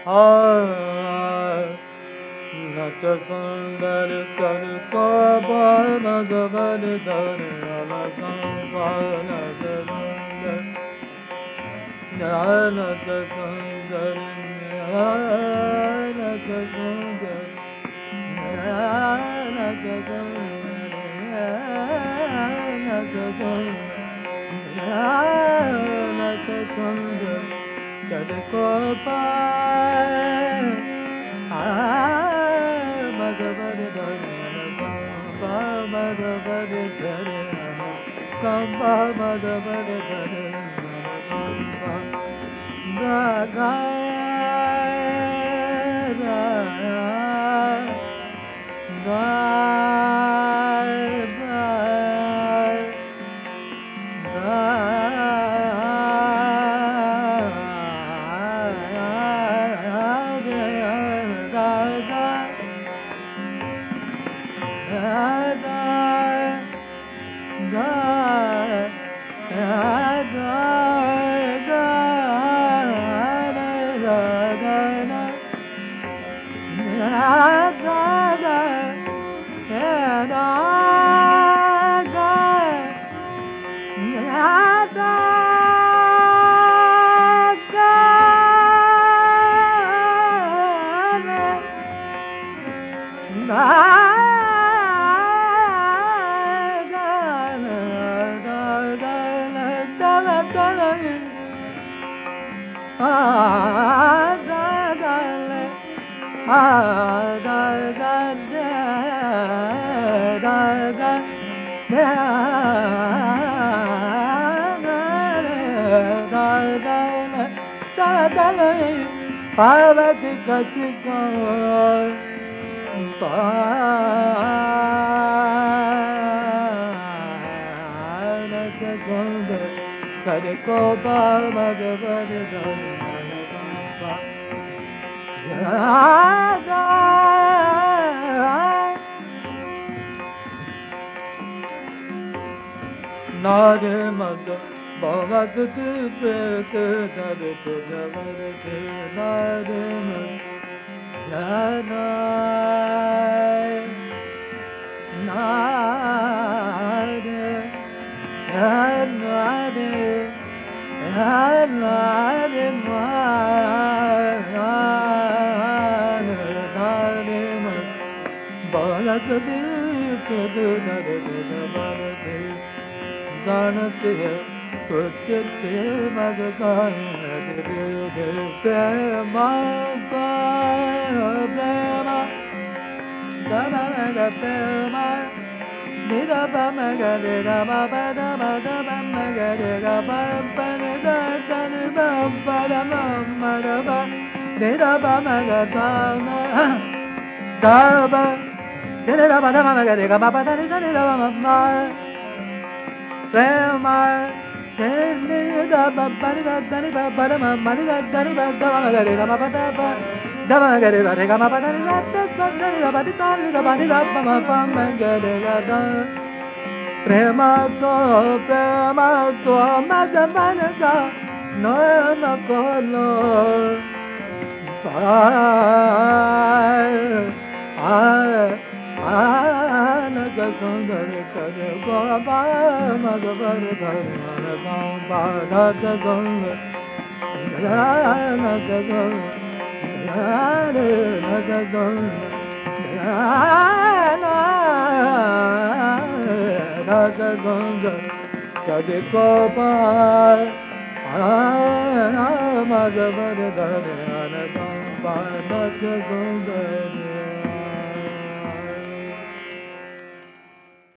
नच सुंदर कर को बाल गबर धर बाल नच सुंदर नच सुंदर नच सुंदर नच सुंदर कर को पाए भगवद धर भगवद धर कंबा भगवद धर गा पार्वती कचिका पारक सुंदर कर को भगवद धर नार मद भगत पेट धर तुझवर दे नार नार नार भगत पेट धर तुझवर दे जानते हैं कुछ से मगन प्रेम प्रेम दमग प्रेम निरप मगरे रम पद मद मगरे गम पन दर्शन परम मरब निरप मग गब निरप मगरे गम पद निरप प्रेम da ba ba da da ni ba ba da ma ma da da ni ba da ma ga re ga ma ba da ba da ma ga re ba re ga ma ba da ni da da da ni da ba di da ni da ba di da ba ma pa ma ga re ga da prema to ma da ma na da no na ko no नच सुंदर कर को भगवद धर नच सुंदर नच सुंदर नच सुंदर कर को भगवद धर नच सुंदर